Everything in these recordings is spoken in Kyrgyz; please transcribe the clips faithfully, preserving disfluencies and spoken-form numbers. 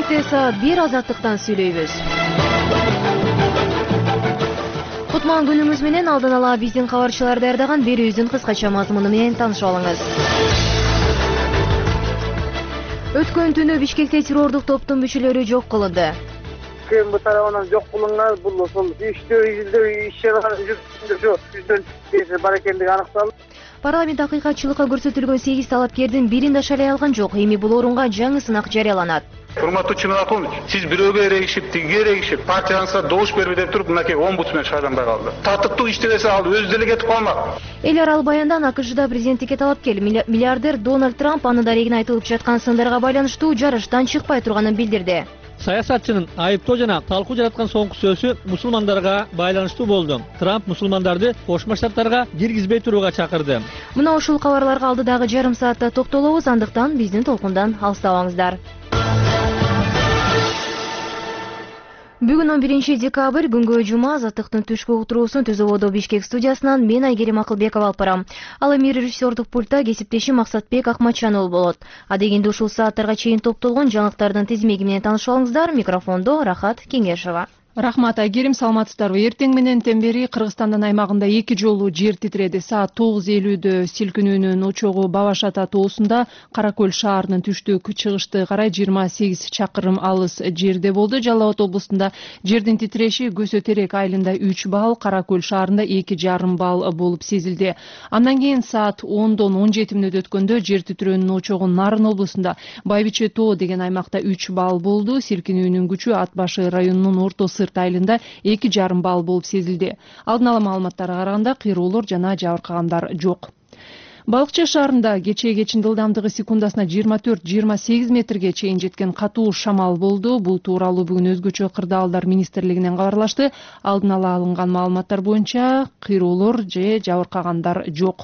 Кечте саат бир азаттыктан сүйлөйбүз. Кутман күнүңүз менен алдан ала биздин кабарчылар даярдаган берүүбүздүн кыскача мазмуну менен таанышып алыңыз. Өткөн түнү Бишкекте террордук топтун мүчөлөрү жок кылынды. Кем тарабынан жок кылынган бул ошол иштөө изилдөө иш-чаралар жүргүзүлүшү жүздөн бар экендиги аныкталды. Парламент акыйкатчылыкка көрсөтүлгөн сегиз талапкердин бирин да шайлай алган жок. Эми бул орунга жаңы сынак жарыяланат. Урматтуу Чынакулович, сиз бирөөгө эрегишип, тигиге эрегишип, партияңызга добуш бербей деп туруп, мынакей омбудсмен шайланбай калды. Татыктуу иштебесе ал өзү деле кетип калмак. Эл аралык баяндан АКШда президенттикке талапкер миллиардер Дональд Трамп анын дарегине айтылып жаткан сындарга байланыштуу жарыштан чыкпай турганын билдирди. Саясатчынын айыптоо жана талкуу жараткан соңку сөзү мусулмандарга байланыштуу болду. Трамп мусулмандарды Кошмо Штаттарга киргизбей турууга чакырды. Мына ушул кабарларга алдыдагы жарым саатта токтолобуз, андыктан биздин толкундан алыстабаңыздар. Бүгүн он биринчи декабрь, күнгө жума, Азаттыктын түшкү утуруусун Түзөбодо Бишкек студиясынан мен Айгерим Акылбекова алып барам. Ал эми режиссердук пультта кесиптешим Максатбек Акматжан уулу болот. Адегенде ушул сааттарга чейин топтолгон жаңылыктардын тизмеги менен таанышып алыңыздар. Микрофондо Рахат Кеңешова. Рахмат, Айгерим, саламатсыздарбы? Эртең менен бери Кыргызстандын аймагында эки жолу жер титиреди. Саат тогуз элүүдө силкинүүнүн очогу Бабаш Ата тоосунда Каракөл шаарынын түштүк чыгышты карай жыйырма сегиз чакырым алыс жерде болду. Жалал Абад облустунда жердин титиреши Көсө Терек айылында үч балл, Каракөл шаарында эки жарым балл болуп сезилди. Андан кийин саат ондон он жети мүнөт өткөндө жер титирөөнүн очогу Нарын облусунда Байбиче тоо деген аймакта үч балл болду. Силкинүүнүн күчү Ат башы районунун Орто Сырт айылында эки жарым балл болуп сезилди. Алдын ала маалыматтарга караганда кыйроолор жана жабыркагандар жок. Балыкчы шаарында кечээ кечин ылдамдыгы секундасына жыйырма төрт жыйырма сегиз метрге чейин жеткен катуу шамал болду. Бул тууралуу бүгүн өзгөчө кырдаалдар министрлигинен кабарлашты. Алдын ала алынган маалыматтар боюнча кыйроолор же жабыркагандар жок.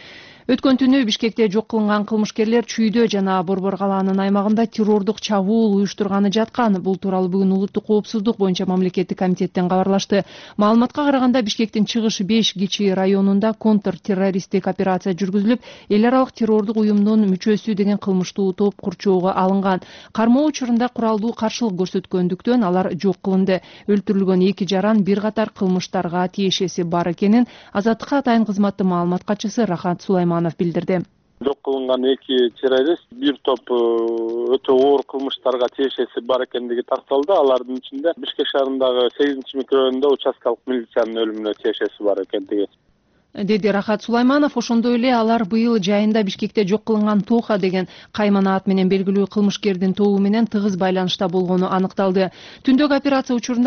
Өткөн түнү Бишкекте жок кылынган кылмышкерлер Чүйдө жана Борбор калаанын аймагында террордук чабуул уюштурганы жаткан. Бул тууралуу бүгүн улуттук коопсуздук боюнча мамлекеттик комитеттен кабарлашты. Маалыматка караганда Бишкектин чыгыш беш Кичи районунда контртеррористтик операция жүргүзүлүп, эл аралык террордук уюмдун мүчөсү деген кылмыштуу топ курчоого алынган. Кармоо учурунда куралдуу каршылык көрсөткөндүктөн алар жок кылынды. Өлтүрүлгөн эки жаран бир катар кылмыштарга тиешеси бар экенин Азаттыкка атайын кызматтын маалымат катчысы Рахат Сулайманов билдирди. Жок кылынган эки террорист бир топ өтө оор кылмыштарга тиешеси бар экендиги такталды. Алардын ичинде Бишкек шаарындагы сегизинчи микрорайонунда участкалык милициянын өлүмүнө тиешеси бар экендиги деди Рахат Сулайманов. Ошондой эле алар быйыл жайында Бишкекте жок кылынган Тоха деген каймана ат менен белгилүү кылмышкердин тобу менен тыгыз байланышта болгону аныкталды. Түндөгү операция учурунда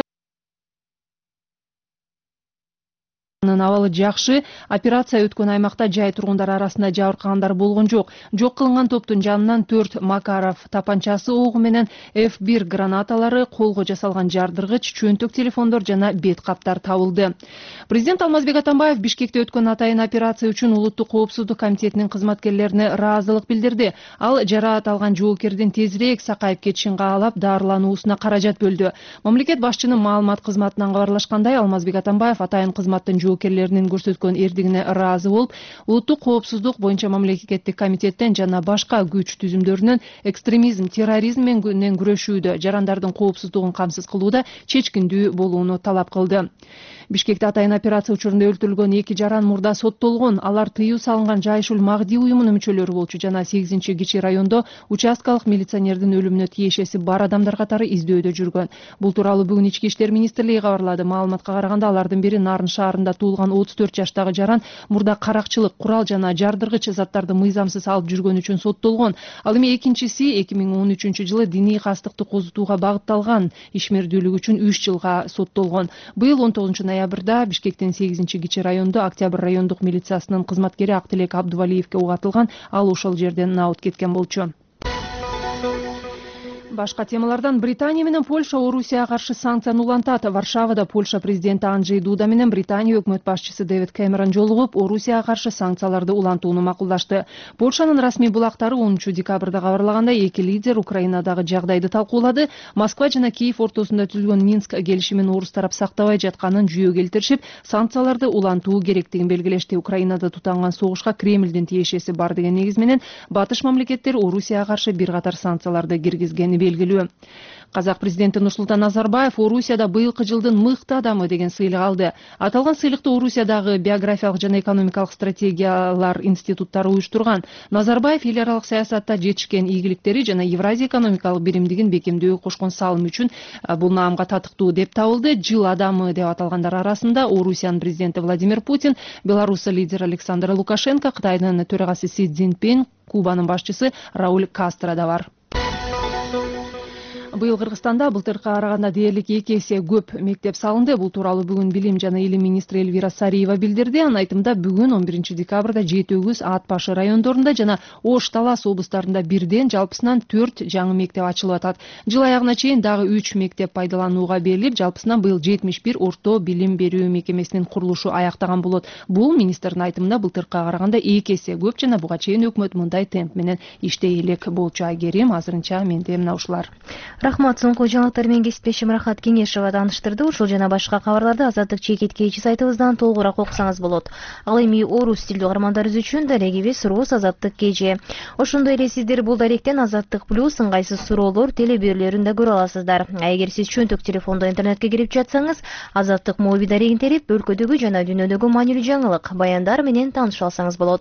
абалы жакшы. Операция өткөн аймакта жай тургундар арасында жабыркагандар болгон жок. Жок кылынган топтун жанынан төрт Макаров тапанчасы огу менен эф бир гранаталары, колго жасалган жардыргыч, чөнтөк телефондор жана бет каптар табылды. Президент Алмазбек Атамбаев Бишкекте өткөн атайын операция үчүн улуттук коопсуздук комитетинин кызматкерлерине ыраазылык билдирди. Ал жараат алган жоокердин тезирээк сакайып кетишин каалап, дарылануусуна каражат бөлдү. Мамлекет башчынын маалымат кызматынан кабарлашкандай, Алмазбек Атамбаев атайын кызматтын жоокерлеринин көрсөткөн эрдигине ыраазы болуп, улуттук коопсуздук боюнча мамлекеттик комитеттен жана башка күч түзүмдөрүнөн экстремизм, терроризм менен күрөшүүдө, жарандардын коопсуздугун камсыз кылууда чечкиндүү болууну талап кылды. Бишкекте атайын операция учурунда өлтүрүлгөн эки жаран мурда соттолгон. Алар тыюу салынган Жайшул Магди уюмунун мүчөлөрү болчу жана сегизинчи Кичи райондо участкалык милиционердин өлүмүнө тиешеси бар адамдар катары издөөдө жүргөн. Бул тууралуу бүгүн Ички иштер министрлиги кабарлады. Маалыматка караганда алардын бири Нарын шаарында туулган отуз төрт жаштагы жаран мурда каракчылык, курал жана жардыргыч заттарды мыйзамсыз алып жүргөн үчүн соттолгон. Ал эми экинчиси эки миң он үчүнчү жылы диний кастыкты козутууга багытталган ишмердүүлүк үчүн үч жылга соттолгон. Быйыл он тогузунчу ноябрда Бишкектин сегизинчи Кичи районунда Октябрь райондук милициясынын кызматкери Актилек Абдувалиевке ук атылган. Ал ошол жерден наут кеткен болчу. Башка темалардан Британия менен Польша Орусияга каршы санкцияны улантат. Варшавада Польша президенти Анджей Дуда менен Британия өкмөт башчысы Дэвид Кэмерон жолугуп, Орусияга каршы санкцияларды улантууну макулдашты. Польшанын расмий булактары онунчу декабрда кабарлагандай, эки лидер Украинадагы жагдайды талкуулады. Москва жана Киев ортосунда түзүлгөн Минск келишимин орус тарап сактабай жатканын жүйө келтиришип, санкцияларды улантуу керектигин белгилешти. Украинада тутанган согушка Кремлдин тиешеси бар деген негиз менен батыш мамлекеттер Орусияга каршы бир катар санкцияларды киргизгени белгилүү. Казак президенти Нурсултан Назарбаев Орусияда быйылкы жылдын мыкты адамы деген сыйлык алды. Аталган сыйлыкты Орусиядагы биографиялык жана экономикалык стратегиялар институттары уюштурган. Назарбаев эл аралык саясатта жетишкен ийгиликтери жана Евразия экономикалык биримдигин бекемдөөгө кошкон салым үчүн бул наамга татыктуу деп табылды. Жыл адамы деп аталгандар арасында Орусиянын президенти Владимир Путин, Беларусь лидери Александр Лукашенко, Кытайдын төрагасы Си Цзиньпин, Кубанын башчысы Рауль Кастро да бар. Быйыл Кыргызстанда былтыркыга караганда дээрлик эки эсе көп мектеп салынды. Бул тууралуу бүгүн Билим жана Илим министри Элвира Сариева билдирди. Анын айтымында бүгүн он биринчи декабрда жети өгүз, Ат башы райондорунда жана Ош, Талас облустарында бирден жалпысынан төрт жаңы мектеп ачылып атат. Жыл аягына чейин дагы үч мектеп пайдаланууга берилип, жалпысынан быйыл жетимиш бир орто билим берүү мекемесинин курулушу аяктаган болот. Бул министрдин айтымында былтыркыга караганда эки эсе көп жана буга чейин өкмөт мындай темп менен иштей элек болчу. Айгерим, азырынча менде мына ушулар. Рахмат, соңку жаңылыктар менен кесиптешим Рахат Кеңешова тааныштырды. Ушул жана башка кабарларды Азаттык чекиткечи сайтыбыздан толугураак окусаңыз болот. Ал эми орус тилдүү каармандарыбыз үчүн дарегибиз Рус Азаттык кеже. Ошондой эле сиздер бул даректен Азаттык плюс ыңгайсыз суроолор, телеберүүлөрүн да көрө аласыздар. А эгер сиз чөнтөк телефондо интернетке кирип жатсаңыз, Азаттык моби дарегин терип, өлкөдөгү жана дүйнөдөгү маанилүү жаңылык, баяндар менен тааныша алсаңыз болот.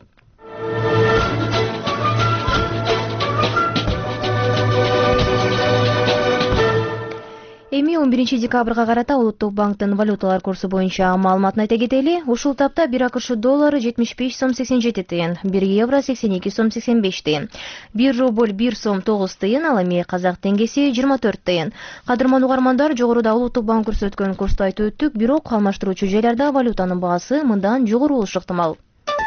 Эми он биринчи декабрга карата Улуттук банктын валюталар курсу боюнча маалыматын айта кетели. Ушул тапта бир АКШ доллары жетимиш беш сом сексен жети тыйын, бир евро сексен эки сом сексен беш тыйын, бир рубль бир сом тогуз тыйын, ал эми казак теңгеси жыйырма төрт тыйын. Кадырман угармандар, жогоруда Улуттук банк көрсөткөн курсту айтып өттүк, бирок алмаштыруучу жайларда валютанын баасы мындан жогору болушу ыктымал.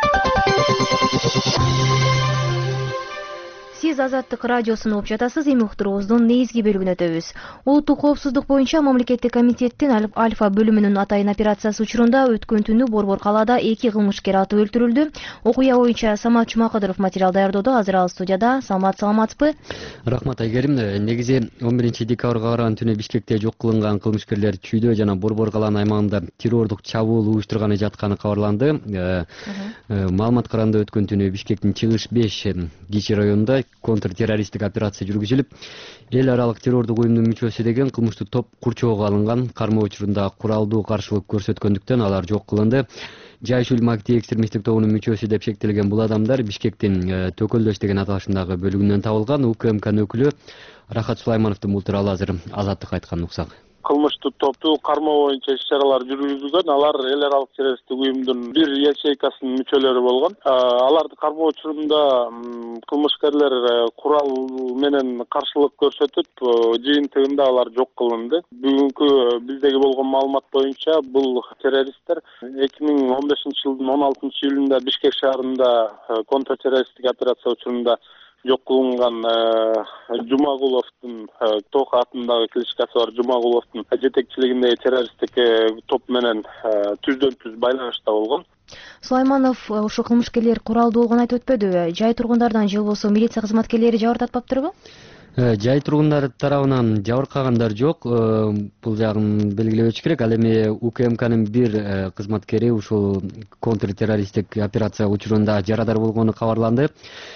Сиз Азаттык радиосун угуп жатасыз. Эми уктуруубуздун негизги бөлүгүнө өтөбүз. Улуттук коопсуздук боюнча мамлекеттик комитеттин Альфа бөлүмүнүн атайын операциясы учурунда өткөн түнү Борбор калаада эки кылмышкер атып өлтүрүлдү. Окуя боюнча Самат Чумакыдыров материал даярдоодо. Азыр ал студияда. Самат, саламатсызбы? Рахмат, Айгерим. Негизи он биринчи декабрга караган түнү Бишкекте жок кылынган кылмышкерлер Чүйдө жана Борбор калаанын аймагында террордук чабуул уюштурганы жатканы кабарланды. Маалыматка караганда өткөн түнү Бишкектин Чыгыш беш кичи районунда контртеррористтик операция жүргүзүлүп, эл аралык террордук уюмдун мүчөсү деген кылмыштуу топ курчоого алынган. Кармоо учурунда куралдуу каршылык көрсөткөндүктөн алар жок кылынды. Жайш Улмакти экстремисттик тобунун мүчөсү деп шектелген бул адамдар Бишкектин Төкөлдөш деген аталышындагы бөлүгүнөн табылган. УКМКнын өкүлү Рахат Сулаймановдун бул тууралуу азыр Азаттыкка айтканын уксак. Кылмыштуу топту кармоо боюнча иш-чаралар жүргүзүлгөн. Алар эл аралык террористтик уюмдун бир ячейкасынын мүчөлөрү болгон. Аларды кармоо учурунда кылмышкерлер курал менен каршылык көрсөтүп, жыйынтыгында алар жок кылынды. Бүгүнкү биздеги болгон маалымат боюнча бул террористтер эки миң он бешинчи жылдын он алтынчы июлунда Бишкек шаарында контртеррористтик операция учурунда жок кылынган Жумагуловдун Тока атындагы кличкасы бар Жумагуловдун жетекчилигиндеги террористтик топ менен түздөн түз байланышта болгон. Сулайманов ошо кылмышкерлер куралдуу болгонун айтып өтпөдүбү? Жай тургундардан же болбосо милиция кызматкерлери жабыр тартпаптырбы? Жай тургундар тарабынан жабыркагандар жок. Бул жагын белгилебөчү керек. Ал эми УКМКнын бир кызматкери ушул контртеррористтик операция учурунда жарадар болгону кабарланды.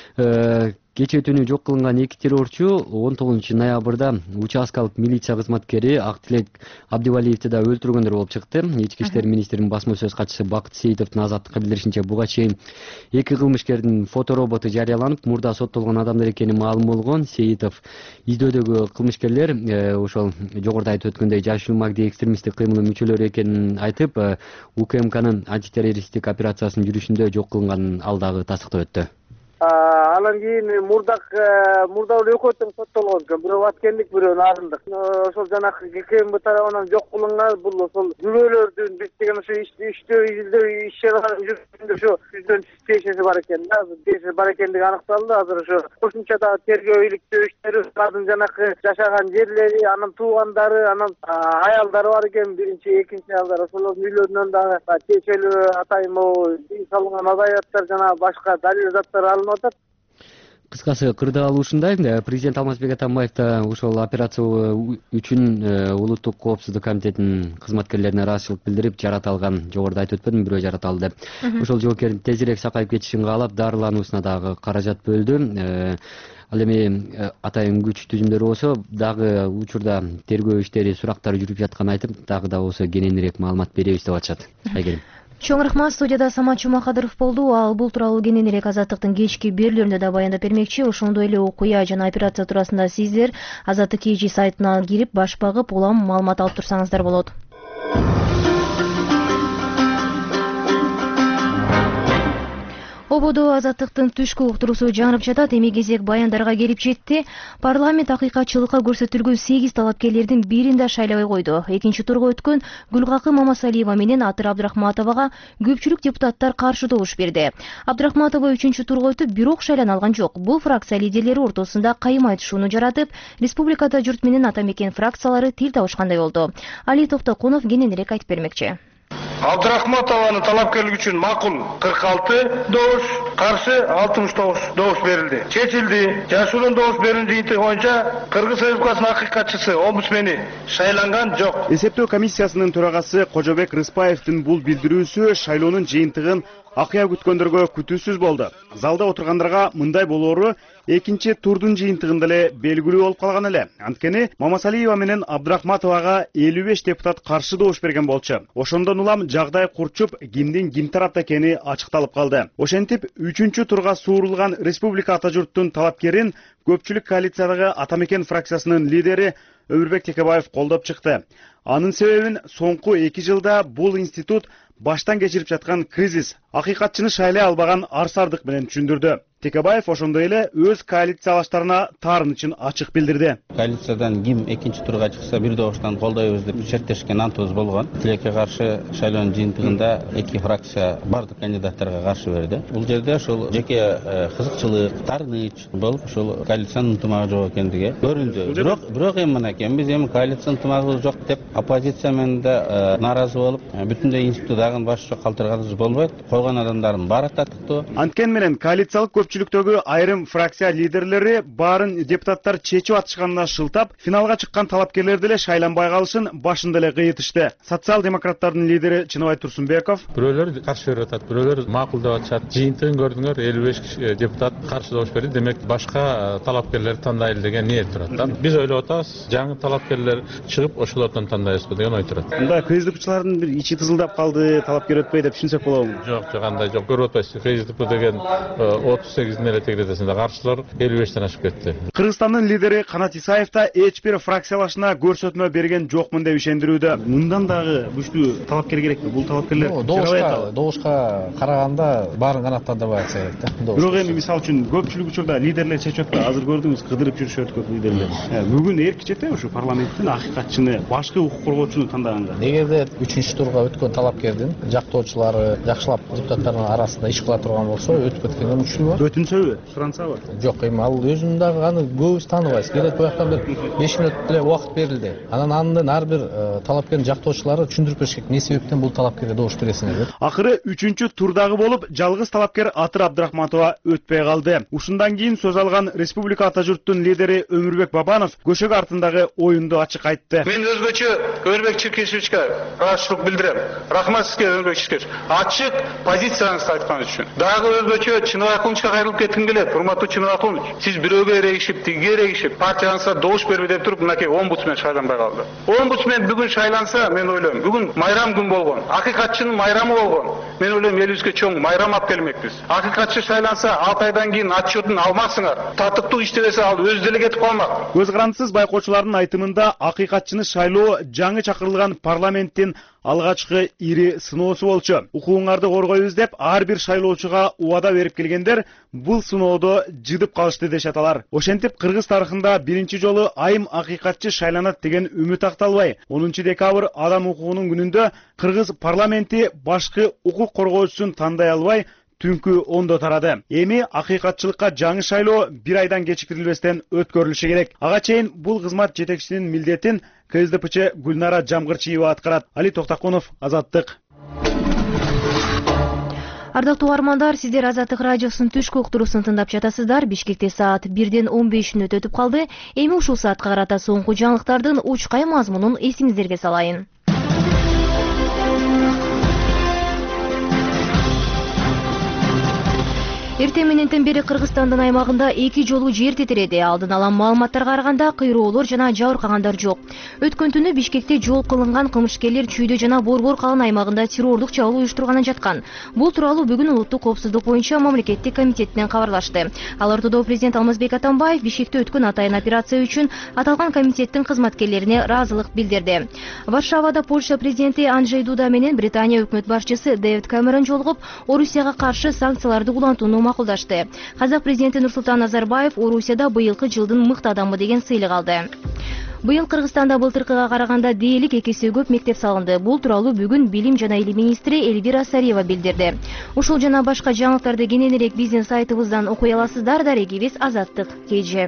Кечээ түнү жок кылынган эки террорчу он тогузунчу ноябрда участкалык милиция кызматкери Актилек Абдивалиевди да өлтүргөндөр болуп чыкты. Ички иштер министринин басма сөз катчысы Бакыт Сейитовдун Азаттыкка билдиришинче, буга чейин эки кылмышкердин фотороботу жарыяланып, мурда соттолгон адамдар экени маалым болгон. Сейитов издөөдөгү кылмышкерлер ошол жогоруда айтып өткөндөй Жайш Улмакти экстремисттик кыймылдын мүчөлөрү экенин айтып, УКМКнын антитеррористтик операциясынын жүрүшүндө жок кылынганын ал дагы тастыктап өттү. Анан кийин мурдак мурда экөө тең соттолгон экен. Бирөө аткендик, бирөө нарындык. Ошол жанагы КМБ тарабынан жок кылынган бул ошол күбөлөрдүн биз деген ошо иштөө изилдөө иш-чаралар жүргүзүндө ошо жүздөн жүз тиешеси бар экен да. Тиешеси бар экендиги аныкталды. Азыр ошо кошумча дагы тергөө иликтөө иштери, алардын жанагы жашаган жерлери, анын туугандары, анын аялдары бар экен. Биринчи, экинчи аялдар ошолордун үйлөрүнөн дагы тиешелүү атайын үй салынган адаяттар жана башка далил заттар алынып. Кыскасы кырдаал ушундай. Президент Алмазбек Атамбаев да ушул операция үчүн Улуттук коопсуздук комитетинин кызматкерлерине ыраазычылык билдирип, жарат алган, жогоруда айтып өтпөдүм, бирөө жарат алды деп. Ошол жоокердин тезирээк сакайып кетишин каалап, дарылануусуна дагы каражат бөлдү. Ал эми атайын күч түзүмдөрү болсо дагы учурда тергөө иштери, сурактар жүрүп жатканын айтып, дагы да болсо кененирээк маалымат беребиз деп атышат. Айгерим. Чоң рахмат. Студияда Самат Чумакадыров болду. Ал бул тууралуу кененирээк Азаттыктын кечки берүүлөрүндө да баяндап бермекчи. Ошондой эле окуя жана операция туурасында сиздер Азаттык кей сайтына кирип баш багып, улам маалымат алып турсаңыздар болот. Ободо Азаттыктын түшкү уктуруусу жаңырып жатат. Эми кезек баяндарга келип жетти. Парламент акыйкатчылыкка көрсөтүлгөн сегиз талапкерлердин бирин да шайлабай койду. Экинчи турга өткөн Гүлкакы Мамасалиева менен Атыр Абдрахматовага көпчүлүк депутаттар каршы добуш берди. Абдрахматова үчүнчү турга өтүп, бирок шайлана алган жок. Бул фракция лидерлери ортосунда кайым айтышууну жаратып, республикада журт менен ата мекен фракциялары тил табышкандай болду. Али Токтокунов кененирээк айтып бермекчи. Абдрахматованын талапкерлиги үчүн макул кырк алты добуш, каршы алтымыш тогуз добуш берилди. Чечилди. Жашыруун добуш берүүнүн жыйынтыгы боюнча Кыргыз Республикасынын акыйкатчысы, омбудсмени шайланган жок. Эсептөө комиссиясынын төрагасы Кожобек Рыспаевдин бул билдирүүсү шайлоонун жыйынтыгын акыя күткөндөргө күтүүсүз болду. Залда отургандарга мындай болоору экинчи турдун жыйынтыгында эле белгилүү болуп калган эле. Анткени Мамасалиева менен Абдрахматовага элүү беш депутат каршы добуш берген болчу. Ошондон улам жагдай курчуп, кимдин ким тарапта экени ачыкталып калды. Ошентип, үчүнчү турга суурулган республика ата журттун талапкерин көпчүлүк коалициядагы ата мекен фракциясынын лидери Өмүрбек Текебаев колдоп чыкты. Анын себебин соңку эки жылда бул институт баштан кечирип жаткан кризис, акыйкатчыны шайлай албаган арсардык менен түшүндүрдү. Текебаев ошондой эле өз коалициялаштарына таарынычын ачык билдирди. Коалициядан ким экинчи турга чыкса бир добуштан колдойбуз деп шерттешкен антыбыз болгон. Тилекке каршы шайлоонун жыйынтыгында эки фракция бардык кандидаттарга каршы берди. Бул жерде ошол жеке кызыкчылык, таарыныч болуп, ошол коалициянын ынтымагы жок экендиги көрүндү. Бирок бирок эми мынакей биз эми коалициянын ынтымагы жок деп оппозиция менен да нааразы болуп, бүтүндөй институт дагы баш жок калтырганыбыз болбойт. Койгон адамдардын баары татыктуу. Анткени менен коалициялык көпчүлүктөгү айрым фракция лидерлери баарын депутаттар чечип атышканына шылтап, финалга чыккан талапкерлерди эле шайланбай калышын башында эле кыйытышты. Социал-демократтардын лидери Чыныбай Турсунбеков: бирөөлөр каршы берип атат, бирөөлөр макул деп атышат. Жыйынтыгын көрдүңөр, элүү беш депутат каршы добуш берди. Демек, башка талапкерлерди тандайлы деген ниет турат да. Биз ойлоп атабыз, жаңы талапкерлер чыгып, ошолордон тандайбызбы деген ой турат. Мында КСДПчылардын бир ичи тызылдап калды, талапкер өтпөй деп түшүнсөк болобу? Жок, жок, андай жок. Көрүп атпайсыз. КСДП деген отуз сегиздин эле тегеретесинде каршылар элүү бештен ашып кетти. Кыргызстандын лидери Канат Исаев да эч бир фракциялашына көрсөтмө берген жокмун деп ишендирүүдө. Мындан дагы күчтүү талапкер керекпи? Бул талапкерлер добушка добушка караганда баарын канааттандырбай атса керек да. Бирок эми мисалы үчүн көпчүлүк учурда лидерлер чечип атпайбы? Азыр көрдүңүз, кыдырып жүрүшөт көп лидерлер. Бүгүн эрки жетеби ушу парламенттин акыйкатчыны, башкы укук коргоочуну тандаганга? Эгерде үчүнчү турга өткөн талапкердин жактоочулары жакшылап депутаттардын арасында иш кыла турган болсо, өтүп кеткенге мүмкүнчүлүгү бар. Өтүнсөбү, сурансабы? Жок, эми ал өзүм дагы аны көбүбүз тааныбайбыз. Келет бояктан бир беш мүнөт эле убакыт берилди. Анан андан ар бир талапкердин жактоочулары түшүндүрүп бериш керек, эмне себептен бул талапкерге добуш бересиңер деп. Акыры үчүнчү турдагы болуп, жалгыз талапкер Атыр Абдрахматова өтпөй калды. Ушундан кийин сөз алган республика ата журттун лидери Өмүрбек Бабанов көшөк артындагы оюнду ачык айтты. Мен өзгөчө Өмүрбек Чиркешевичке ыраазычылык билдирем. Рахмат сизге, Өмүрбек Чиркешевич. Ачык позицияңызды айткан үчүн. Дагы өзгөчө Чыныбай Акунчка кайрылып кетким келет. Урматтуу Чыныбай Акунович, сиз бирөөгө эрегишип, тигиге эрегишип, партияңызга добуш бербей деп туруп, мынакей омбудсмен шайланбай калды. Омбудсмен бүгүн шайланса, мен ойлойм, бүгүн майрам күн болгон. Акыйкатчынын майрамы болгон. Мен ойлойм, элибизге чоң майрам алып келмекпиз. Акыйкатчы шайланса, алты айдан кийин отчетун алмаксыңар. Татыктуу иштебесе, ал өз деле кетип калмак. Көз карандысыз байкоочулардын айтымында акыйкатчыны шайлоо жаңы чакырылган парламенттин алгачкы ири сыноосу болчу. Укугуңарды коргойбуз деп ар бир шайлоочуга убада берип келгендер бул сыноодо жыдып калышты дешет алар. Ошентип Кыргыз тарыхында биринчи жолу айым акыйкатчы шайланат деген үмүт акталбай, онунчу декабрь адам укугунун күнүндө Кыргыз парламенти башкы укук коргоочусун тандай албай түнкү ондо тарады. Эми акыйкатчылыкка жаңы шайлоо бир айдан кечиктирилбестен өткөрүлүшү керек. Ага чейин бул кызмат жетекчисинин милдетин КСДПчы Гүлнара Жамгырчиева аткарат. Али Токтокунов, Азаттык. Ардактуу угармандар, сиздер Азаттык радиосунун түшкү уктуруусун тыңдап жатасыздар. Бишкекте саат бирден он беш мүнөт өтүп калды. Эми ушул саатка карата соңку жаңылыктардын учкай мазмунун эсиңиздерге салайын. Эртең мененден бери Кыргызстандын аймагында эки жолу жер титиреди. Алдын ала маалыматтарга караганда кыйроолор жана жабыркагандар жок. Өткөн түнү Бишкекте жол кылынган кылмышкерлер Чүйдө жана Борбор калын аймагында террорлук чабуул уюштурганын жаткан. Бул тууралуу бүгүн улуттук коопсуздук боюнча мамлекеттик комитеттен кабарлашты. Ал ортодо президент Алмазбек Атамбаев Бишкекте өткөн атайын операция үчүн аталган комитеттин кызматкерлерине ыраазылык билдирди. Варшавада Польша президенти Анджей Дуда менен Британия өкмөт башчысы Дэвид Кэмерон жолугуп, Орусияга каршы санкцияларды улантууну макулдашты. Казак президенти Нурсултан Назарбаев Орусияда быйылкы жылдын мыкты адамы деген сыйлык алды. Быйыл Кыргызстанда былтыркыга караганда дээрлик эки эсе көп мектеп салынды. Бул тууралуу бүгүн Билим жана Илим министри Эльвира Сариева билдирди. Ушул жана башка жаңылыктарды кененирээк биздин сайтыбыздан окуй аласыздар. Дарегибиз Азаттык Кеже.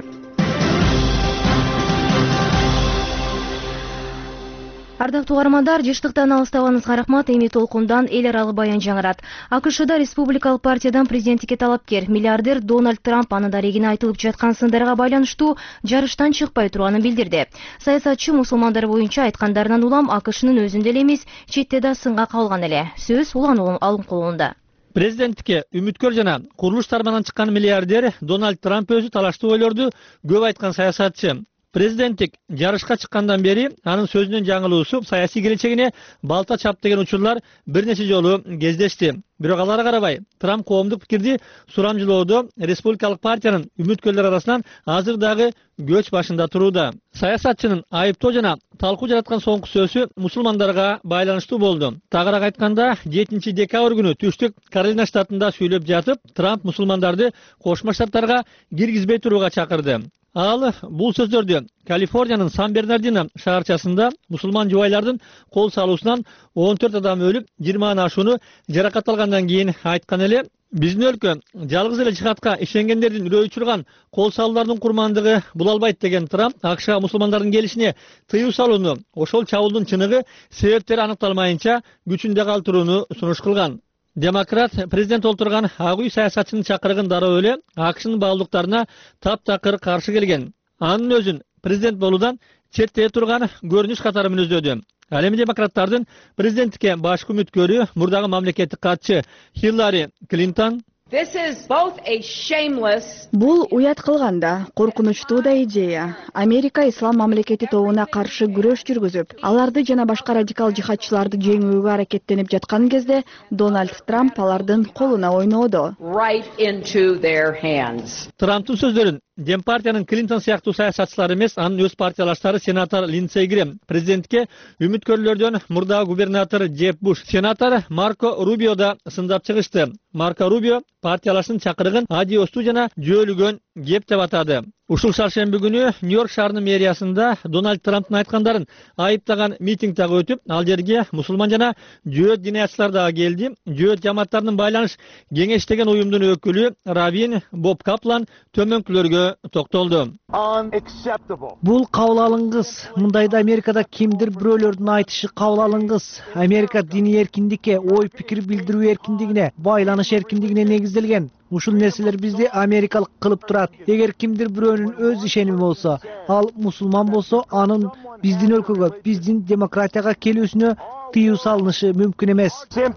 Ардактуу угармандар, жыштыктан алыстабаңызга рахмат. Эми толкундан эл аралык баян жаңырат. АКШда республикалык партиядан президенттикке талапкер миллиардер Дональд Трамп анын дарегине айтылып жаткан сындарга байланыштуу жарыштан чыкпай турганын билдирди. Саясатчы мусулмандар боюнча айткандарынан улам АКШнын өзүндө эле эмес, четте да сынга кабылган эле. Сөз Улан Алымкулунда. Президенттикке үмүткөр жана курулуш тармагынан чыккан миллиардер Дональд Трамп өзү талаштуу ойлорду көп айткан саясатчы. Президенттик жарышка чыккандан бери анын сөзүнүн жаңылуусу саясий келечегине балта чап деген учурлар бир нече жолу кездешти. Бирок аларга карабай, Трамп коомдук пикирди сурамжылоодо республикалык партиянын үмүткөрлөр арасынан азыр дагы көч башында турууда. Саясатчынын айыптоо жана талкуу жараткан соңку сөзү мусулмандарга байланыштуу болду. Тагыраак айтканда, жетинчи декабрь күнү Түштүк Каролина штатында сүйлөп жатып, Трамп мусулмандарды Кошмо Штаттарга киргизбей турууга чакырды. Ал бул сөздөрдү Калифорниянын Сан-Бернардино шаарчасында мусулман жубайлардын кол салуусунан он төрт адам өлүп, жыйырмадан ашууну жаракат алгандан кийин айткан эле. Биздин өлкө жалгыз эле жихадка ишенгендердин үрөй учурган кол салуулардын курмандыгы бул албайт деген Трамп АКШга мусулмандардын келишине тыюу салууну, ошол чабуулдун чыныгы себептери аныкталмайынча күчүндө калтырууну сунуш кылган. Демократ президент олтурган ак үй саясатчынын чакырыгын дароо эле АКШнын баалуулуктарына таптакыр каршы келген. Анын өзүн президент болуудан четте турган көрүнүш катары мүнөздөдү. Ал эми демократтардын президенттикке башкы үмүткөрү мурдагы мамлекеттик катчы Хиллари Клинтон Бул уят кылганда коркунучтуу да идея. Америка ислам мамлекети тобуна каршы күрөш жүргүзүп, аларды жана башка радикал жихадчыларды жеңүүгө аракеттенип жаткан кезде Дональд Трамп алардын колуна ойноодо. Трамптын сөздөрүн Дем партиянын Клинтон сыяктуу саясатчылар эмес, анын өз партиялаштары сенатор Линдсей Грэм, президентке үмүткөрлөрдөн мурдагы губернатор Джеб Буш, сенатор Марко Рубио да сындап чыгышты. Марко Рубио партиялаштын чакырыгын адиостуу жана жөөлүгөн кеп деп атады. Ушул шаршемби күнү Нью-Йорк шаарынын мэриясында Дональд Трамптын айткандарын айыптаган митинг дагы өтүп, ал жерге мусулман жана жөөт диниячылар дагы келди. Жөөт жамааттарынын байланыш кеңеш деген уюмдун өкүлү Равин Боб Каплан төмөнкүлөргө токтолду. Бул кабыл алынгыс. Мындайда Америкада кимдир бирөөлөрдүн айтышы кабыл алынгыс. Америка диний эркиндикке, ой пикир билдирүү эркиндигине, байланыш эркиндигине негизделген. Ушул нерселер бизди америкалык кылып турат. Эгер кимдир бирөөнүн өз ишеними болсо, ал мусулман болсо, анын биздин өлкөгө, биздин демократияга келүүсүнө тыюу салынышы мүмкүн эмес.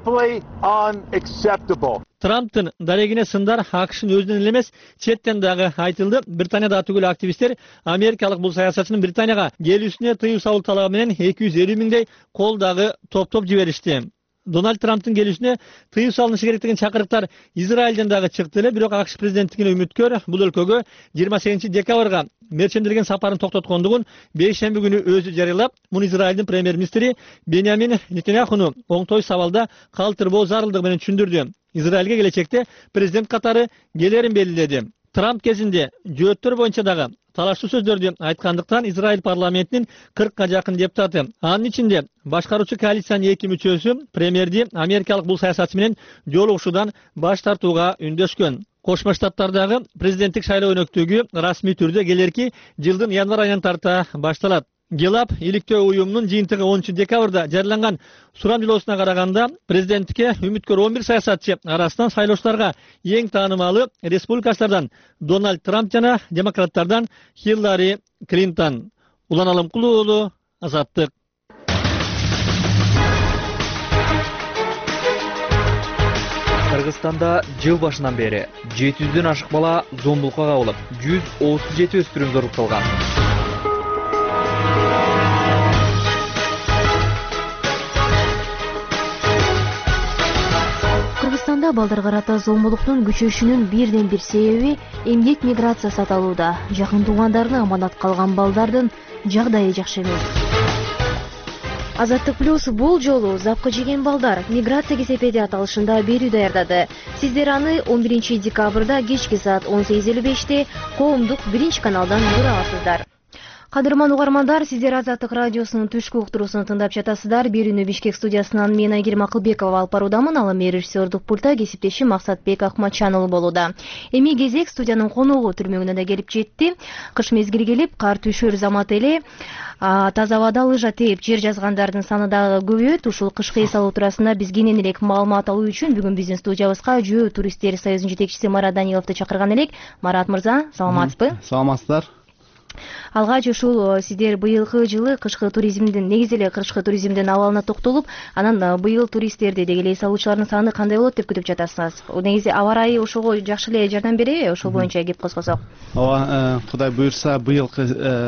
Трамптын дарегине сындар АКШнын өзүнөн эле эмес, четтен дагы айтылды. Британияда түгүл активисттер америкалык бул саясатчынын Британияга келүүсүнө тыюу салуу талабы менен эки жүз элүү миңдей кол дагы топтоп жиберишти. Дональд Трамптын келүүсүнө тыюу салынышы керек деген чакырыктар Израилден дагы чыкты эле, бирок АКШ президенттигине үмүткөр бул өлкөгө жыйырма сегизинчи декабрга мерчемдирген сапарын токтоткондугун бейшемби күнү өзү жарыялап, муну Израилдин премьер-министри Беньямин Нетаньяхуну оңтой сабалда калтырбоо зарылдыгы менен түшүндүрдү. Израилге келечекте президент катары келерин белгиледи. Трамп кезинде жөөттөр боюнча дагы талаштуу сөздөрдү айткандыктан Израиль парламентинин кыркка жакын депутаты, анын ичинде башкаруучу коалициянын эки мүчөсү премьерди америкалык бул саясатчы менен жолугушуудан баш тартууга үндөшкөн. Кошмо Штаттардагы президенттик шайлоо өнөктүгү расмий түрдө келерки жылдын январь айынан тарта башталат. Гелап иликтөө уюмунун жыйынтыгы онунчу декабрда жарыяланган сурамжылоосуна караганда, президенттикке үмүткөр он бир саясатчы арасынан шайлоочуларга эң таанымалы республикачылардан Дональд Трамп жана демократтардан Хиллари Клинтон. Улан Алымкулуу уулу, Азаттык. Кыргызстанда жыл башынан бери жети жүздөн ашык бала зомбулукка кабылып, жүз отуз жети өспүрүм зорукталган. Кыргызстанда балдар карата зомбулуктун күчөшүнүн бирден бир себеби эмгек миграциясы аталууда. Жакын туугандарына аманат калган балдардын жагдайы жакшы эмес. Азаттык плюс бул жолу запкы жеген балдар миграция кесепети аталышында берүү даярдады. Сиздер аны он биринчи декабрда кечки саат он сегиз элүү беште коомдук биринчи каналдан көрө аласыздар. Кадырман угармандар, сиздер Азаттык радиосунун түшкү уктуруусун тыңдап жатасыздар. Берүүнү Бишкек студиясынан мен Айгерим Акылбекова алып баруудамын. Ал эми режиссердук пульта кесиптешим Максатбек Акматчан болууда. Эми кезек студиянын коногу түрмөгүнө да келип жетти. Кыш мезгили келип, кар түшөр замат эле таза абада лыжа тээп жер жазгандардын саны дагы көбөйөт. Ушул кышкы эс алуу туурасында биз кенен элек маалымат алуу үчүн бүгүн биздин студиябызга Жөө туристтер союзунун жетекчиси Марат Даниловду чакырган элек. Марат мырза, саламатсызбы? Саламатсыздар. Алгач ушул сиздер быйылкы жылы кышкы туризмдин, негизи эле кышкы туризмдин абалына токтолуп, анан быйыл туристтерди деги эле эс алуучулардын саны кандай болот деп күтүп жатасыңыз? Негизи аба ырайы ошого жакшы эле жардам береби? Ошол боюнча кеп козгосок. Ооба, Кудай буйрса, быйылкы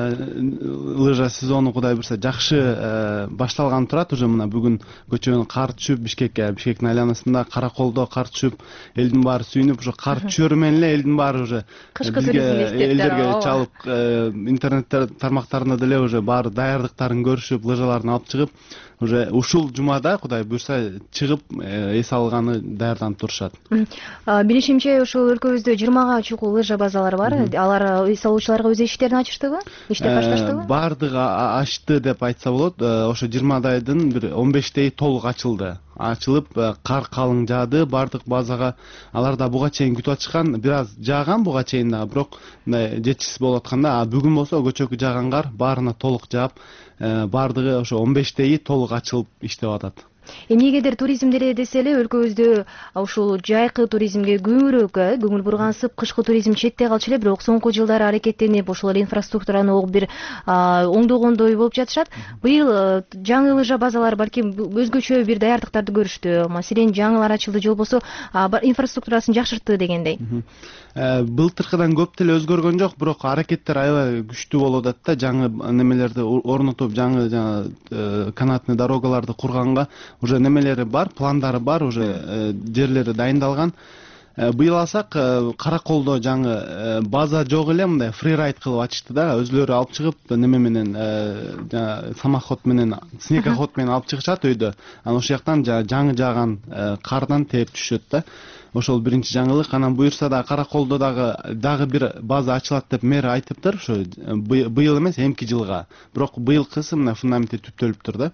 лыжа сезону Кудай буйрса жакшы башталган турат. Уже мына бүгүн көчөнүн кар түшүп, Бишкекке, Бишкектин айланасында Караколдо кар түшүп, элдин баары сүйүнүп, ушу кар түшөрү менен эле элдин баары уже кышкы туризм элдерге чалып, интернет тармактарында деле уже баары даярдыктарын көрүшүп, лыжаларын алып чыгып, уже ушул жумада Кудай буйрса чыгып эс алганы даярданып турушат. Билишимче, ошол өлкөбүздө жыйырмага чукул лыжа базалары бар. Алар эс алуучуларга өз иштерин ачыштыбы? Иштеп башташтыбы? Бардыгы ачты деп айтса болот. Ошо жыйырмадайдын бир он бештеи толук ачылды. Ачылып, кар калың жаады, бардык базага. Алар да буга чейин күтүп атышкан, бир аз жааган буга чейин да, бирок жетишсиз болуп атканда, бүгүн болсо көчөкү жааган кар баарына толук жаап, бардыгы ошо он бештеи толук ачылып иштеп атат. Эмнегедир туризм деле десе эле өлкөбүздө ушул жайкы туризмге көбүрөөк көңүл бургансып, кышкы туризм четте калчу эле, бирок соңку жылдары аракеттенип, ошол эле инфраструктураны огуп бир оңдогондой болуп жатышат. Быйыл жаңы лыжа базалары балким өзгөчө бир даярдыктарды көрүштү. Маселен, жаңылар ачылды, же болбосо инфраструктурасын жакшыртты дегендей. Былтыркыдан көп деле өзгөргөн жок, бирок аракеттер аябай күчтүү болуп атат да, жаңы немелерди орнотуп, жаңы жаңы канатный дорогаларды курганга уже немелери бар, пландары бар, уже жерлери дайындалган. Быйыл алсак, Караколдо жаңы база жок эле, мындай фрирайд кылып ачышты да, өзлөрү алып чыгып, неме менен, самоход менен, снегоход менен алып чыгышат өйдө. Анан ошол жактан жаңы жааган кардан тээп түшөт да. Ошол биринчи жаңылык. Анан буйрса да Караколдо дагы дагы бир база ачылат деп мэр айтыптыр, ошо быйыл эмес, эмки жылга. Бирок быйылкысы мына фундаменти түптөлүптүр да.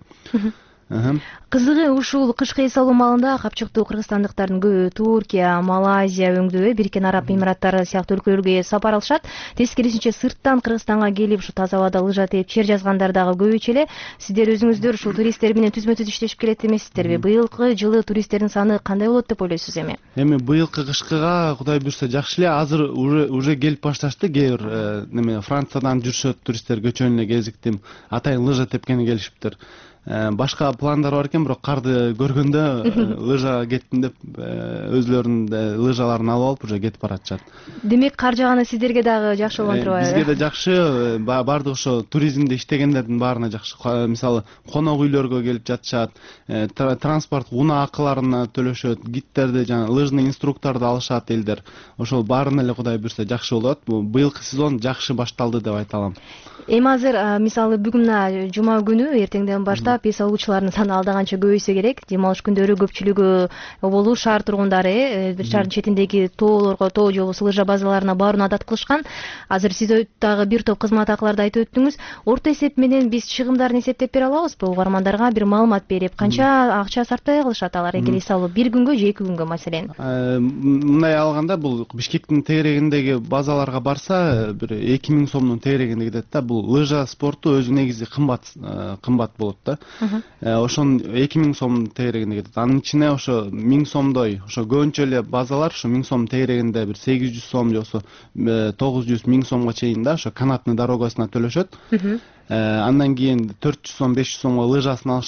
Кызыгы, ушул кышкы эс алуу маалында капчыктуу кыргызстандыктардын көбү Туркия, Малайзия өңдөө, Бириккен Араб Эмираттары сыяктуу өлкөлөргө сапар алышат. Тескерисинче сырттан Кыргызстанга келип, ушу таза абада лыжа тээп жер жазгандар дагы көбөйчү эле. Сиздер өзүңүздөр ушул туристтер менен түзмө-түз иштешип келет эмессиздерби? Быйылкы жылы туристтердин саны кандай болот деп ойлойсуз эми? Эми быйылкы кышкыга Кудай буйрса жакшы эле. Азыр уже уже келип башташты. Кээ бир неме Франциядан жүрүшөт туристтер, көчөнүн эле кезиктим, атайын лыжа тепкени келишиптир. Башка пландар бар экен, бирок карды көргөндө лыжа кеттим деп өзлөрүнүн лыжаларын алып алып уже кетип баратышат. Демек, кар жааганы сиздерге дагы жакшы болгон турбайбы? Бизге да жакшы, бардык ошо туризмде иштегендердин баарына жакшы. Мисалы, конок үйлөргө келип жатышат, транспорт унаакыларына төлөшөт, гидтерди, жана лыжный инструкторду алышат элдер. Ошол баарына эле Кудай буйрса жакшы болот. Быйылкы сезон жакшы башталды деп айта алам. Эми азыр мисалы бүгүн жума күнү эртеңден баштап эс алуучулардын саны алда канча көбөйсө керек. Дем алыш күндөрү көпчүлүгү болуу шаар тургундары бир шаардын четиндеги тоолорго, тоо же болбосо лыжа базаларына барууну адат кылышкан. Азыр сиз дагы бир топ кызматтакыларды айтып өттүңүз. Орто эсеп менен биз чыгымдарын эсептеп бере алабызбы? Угармандарга бир маалымат берип, канча акча сарптай кылышат алар эгер эс алуу бир күнгө же эки күнгө маселен? Мындай алганда бул Бишкектин тегерегиндеги базаларга барса, бир эки миң сомдун тегерегинде кетет да. Бул лыжа спорту өзү негизи кымбат кымбат болот да. Ошон эки миң сом тегерегинде кетет. Анын ичине ошо миң сомдой, ошо көбүнчө эле базалар ошо миң сом тегерегинде бир сегиз жүз сом же болбосо тогуз жүз миң сомго чейин да ошо канатный дорогасына төлөшөт. Андан кийин төрт жүз сом, беш жүз сомго лыжасын алышат.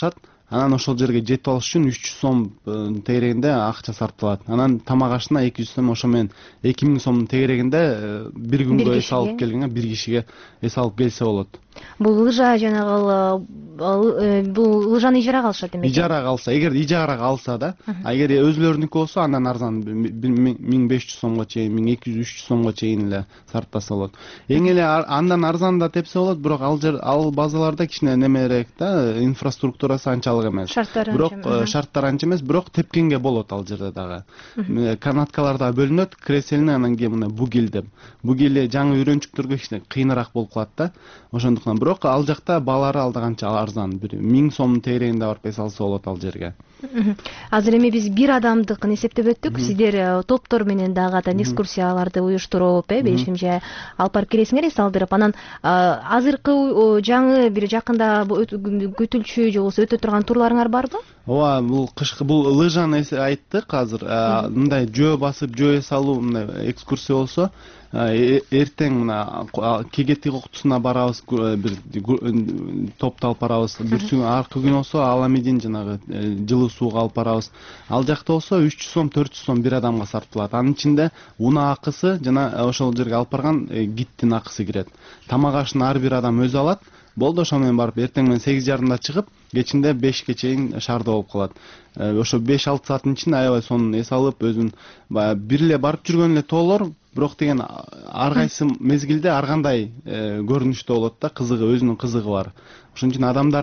анан ошол жерге жетип алыш үчүн үч жүз сом тегерегинде акча сарпталат. Анан тамак ашына эки жүз сом, ошо менен эки миң сомдун тегерегинде бир күнгө эс алып келгенге, бир кишиге эс алып келсе болот. Бул лыжа жанагы бул лыжаны ижарага алышат демек. Ижарага алса, эгер ижарага алса да, а эгер өзүлөрүнүкү болсо андан арзан миң беш жүз сомго чейин, миң эки жүз, үч жүз сомго чейин эле сарптаса болот. Эң эле андан арзан да тепсе болот, бирок ал жер ал базаларда кичине немерээк да, инфраструктурасы анчалык эмес. Бирок шарттар анча эмес, бирок тепкенге болот ал жерде дагы. Канаткалар да бөлүнөт, креселине, анан кийин мына бугил деп. Бугили жаңы үйрөнчүктөргө кичине кыйыныраак болуп калат да. Ошондуктан бирок ал жакта баалары алда канча арзан, бир миң сомдун тегерегинде барып эс алса болот ал жерге. Азыр эми биз бир адамдыкын эсептеп өттүк. Сиздер топтор менен дагы атан экскурсияларды уюштуруп, э, белишим же алып барып келесиңер, эс алдырып. Анан азыркы жаңы бир жакында күтүлчү же болбосо өтө турган турларыңар барбы? Ооба, бул кышкы бул лыжаны айттык азыр. Мындай жөө басып, жөө салуу мындай экскурсия болсо, эртең мына кегети коктусуна барабыз, бир топтолуп барабыз. Бүрсүң аркы күн болсо Аламедин жанагы жылуу сууга алып барабыз. Ал жакта болсо үч жүз сом, төрт жүз сом бир адамга сарпталат. Анын ичинде унаа акысы жана ошол жерге алып барган гидтин акысы кирет. Тамак ашын ар бир адам өзү алат. Болду, ошо менен барып эртең менен сегиз жарымда чыгып, кечинде бешке чейин шаарда болуп калат. Ошо беш алты сааттын ичинде аябай сонун эс алып, өзүн бир эле барып жүргөн эле тоолор, бирок деген ар кайсы мезгилде ар кандай көрүнүштө болот да, кызыгы, өзүнүн кызыгы бар. Ошон үчүн адамдар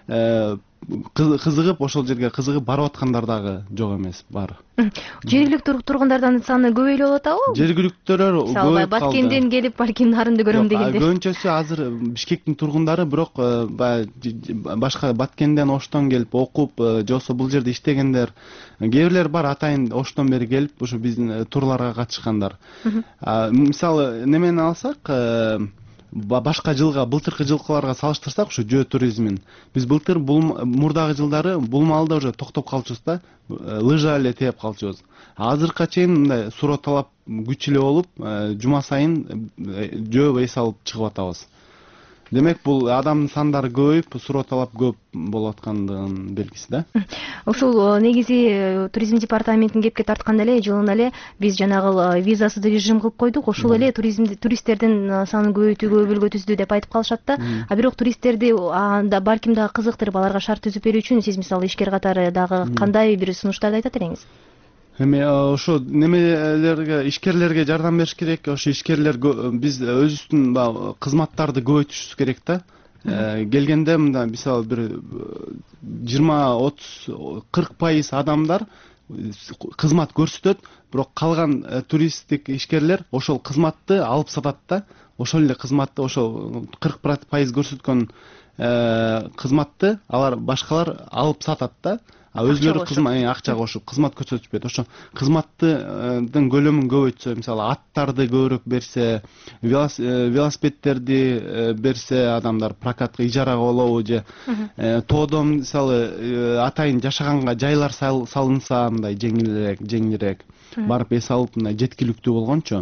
кызыгып, ошол жерге кызыгып барып аткандар дагы жок эмес, бар. Жергиликтүү тургундардын саны көбөйлүп атабы? Жергиликтүүлөр көбөйүп калды. Баткенден келип, балким нарынды көрөм дегендер. Көбүнчөсү азыр Бишкектин тургундары, бирок башка Баткенден, Оштон келип окуп, же болбосо бул жерде иштегендер, кээ бирлер бар атайын Оштон бери келип, ушу биздин турларга катышкандар. Мисалы, немени алсак, башка жылга, былтыркы жылкыларга салыштырсак, ушу жөө туризмин, биз былтыр мурдагы жылдары бул маалда уже токтоп калчубуз да, лыжа эле тээп калчубуз. Азыркыга чейин мындай суроо талап күч эле болуп, жума сайын жөө эс алып чыгып атабыз. Демек, бул адамдын сандары көбөйүп, суроо талап көп болуп аткандыгынын белгиси да. Ушул негизи туризм департаментин кепке тартканда эле жылына эле биз жанагы визасыз режим кылып койдук. Ошол эле туристтердин санын көбөйтүүгө өбөлгө түздү деп айтып калышат да. А бирок туристтерди балким дагы кызыктырып, аларга шарт түзүп берүү үчүн сиз мисалы ишкер катары дагы кандай бир сунуштарды айтат элеңиз? Эми ошо немелерге, ишкерлерге жардам бериш керек. Ошо ишкерлер биз өзүбүздүн кызматтарды көбөйтүшүбүз керек да. Келгенде мында мисалы бир жыйырма, отуз, кырк пайыз адамдар кызмат көрсөтөт, бирок калган туристтик ишкерлер ошол кызматты алып сатат да. Ошол эле кызматты, ошол кырк пайыз көрсөткөн кызматты алар башкалар алып сатат да. А өзлөрү кызмат акча кошуп кызмат көрсөтүшпөйт. Ошо кызматтын көлөмүн көбөйтсө, мисалы аттарды көбүрөөк берсе, велосипедтерди берсе, адамдар прокатка, ижарага болобу же тоодо мисалы атайын жашаганга жайлар салынса, мындай жеңилирээк, жеңилирээк барып эс алып, мындай жеткиликтүү болгончу.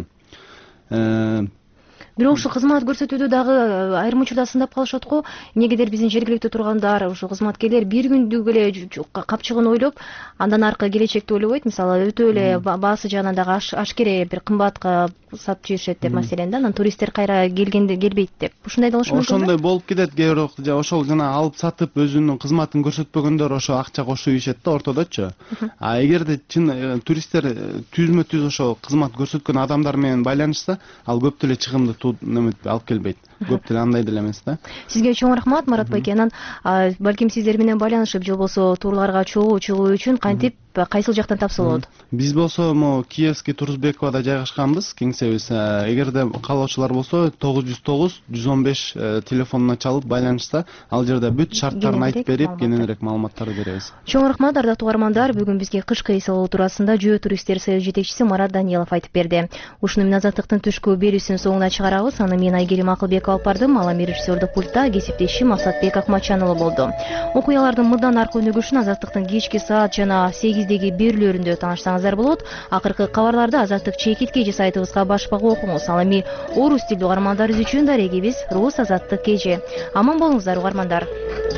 Бирок ушу кызмат көрсөтүүдө дагы айрым учурда сындап калышат го. Эмнегедир биздин жергиликтүү тургандар, ушу кызматкерлер бир күндүк эле капчыгын ойлоп, андан аркы келечекти ойлобойт. Мисалы, өтө эле баасы жагынан дагы ашкере бир кымбатка сатып жиберишет деп маселен да. Анан туристтер кайра келгенде келбейт деп. Ушундай болушу мүмкүн. Ошондой болуп кетет, бирок ошол жана алып сатып өзүнүн кызматын көрсөтпөгөндөр ошо акча кошуп ийишет да ортодочу. А эгерде чын туристтер түзмө түз ошо кызмат көрсөткөн адамдар менен байланышса, ал көп деле чыгымды алып келбейт. Көп деле андай деле эмес да. Сизге чоң рахмат, Марат байке. Анан балким сиздер менен байланышып, же болбосо турларга чогуу чыгуу үчүн кантип, кайсыл жактан тапса болот? Биз болсо могу Киевский Турузбековада жайгашканбыз, кеңсебиз. Эгерде каалоочулар болсо тогуз жүз тогуз жүз он беш телефонуна чалып байланышса, ал жерде бүт шарттарын айтып берип, кененирээк маалыматтарды беребиз. Чоң рахмат, ардактуу угармандар. Бүгүн бизге кышкы эс алуу туурасында Жөө туристтер союзу жетекчиси Марат Данилов айтып берди. Ушуну менен азаттыктын түшкү берүүсүнүн соңуна чыгарабыз. Аны мен Айгерим Акылбекова алып бардым. Ала режиссердук пультта кесиптешим Асатбек Акматчан уулу болду. Окуялардын мындан аркы өнүгүшүн Азаттыктын кечки саат жана сегиздеги берүүлөрүндө таанышсаңыздар болот. Акыркы кабарларды Азаттык чекит кеже сайтыбызга башпага окуңуз. Ал эми орус тилдүү угармандарыбыз үчүн дарегибиз Рус Азаттык кеже. Аман болуңуздар угармандар.